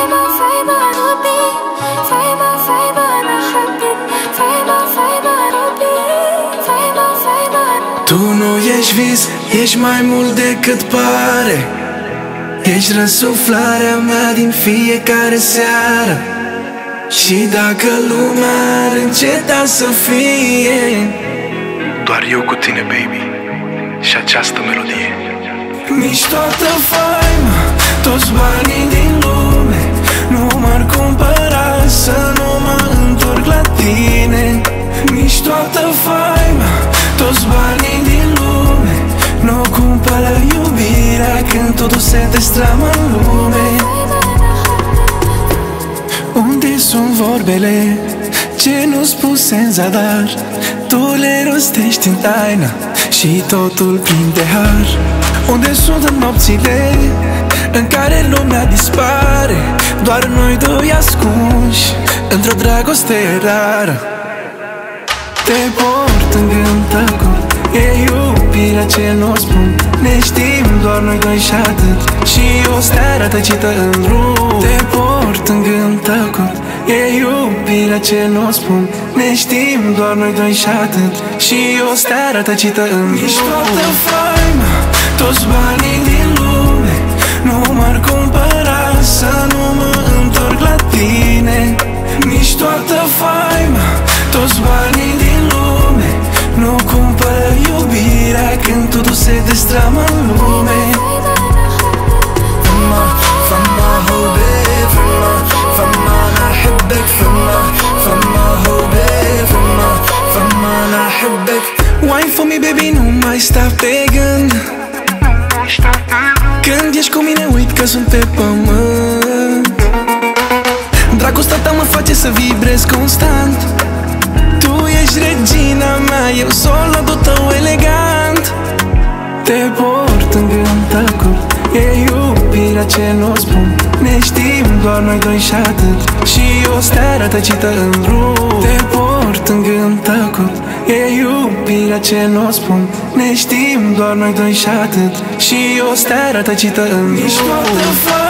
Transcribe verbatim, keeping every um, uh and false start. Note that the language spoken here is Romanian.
Tu nu ești vis, ești mai mult decât pare. Ești răsuflarea mea din fiecare seară. Și dacă lumea ar înceta să fie, doar eu cu tine, baby, și această melodie. Nici toată faima, toți banii din lume nu m-ar cumpăra să nu mă întorc la tine. Nici toată faima, toți banii din lume nu cumpără iubirea când totul se destramă în lume. Unde sunt vorbele ce nu spuse în zadar? Tu le rostești în taină și totul plin de har. Unde sunt în nopțile în care lumea dispare, doar noi doi ascunși într-o dragoste rară? Te port în gând tăcut, e iubirea ce nu spun. Ne știm doar noi doi și atât, și o stea rătăcită în drum. Te port în gând tăcut, e iubirea ce nu spun. Ne știm doar noi doi și atât, și o stea rătăcită în drum. Nici toată faima, toți banii din lume nu m-ar cumpăra să nu mă întorc la tine. Nici toată faima, toți banii din lume nu cumpără iubirea când totul se destramă în lume. فما فما هو بيه فما فما أنا أحبك فما فما هو بيه فما فما أنا أحبك. Wine for me, baby, nu mai sta pe gând. Când ești cu mine uit că sunt pe pământ. Dragostea ta mă face să vibrez constant. Tu ești regina mea, eu soldatul tău elegant. Te port în gând tăcut, e iubirea ce nu spun. Ne știm doar noi doi și atât, și o stea rătăcită în drum. Te port în gând tăcut, e iubirea ce nu spun. Ne știm doar noi doi și atât, și o stea rătăcită în drum. Nici toată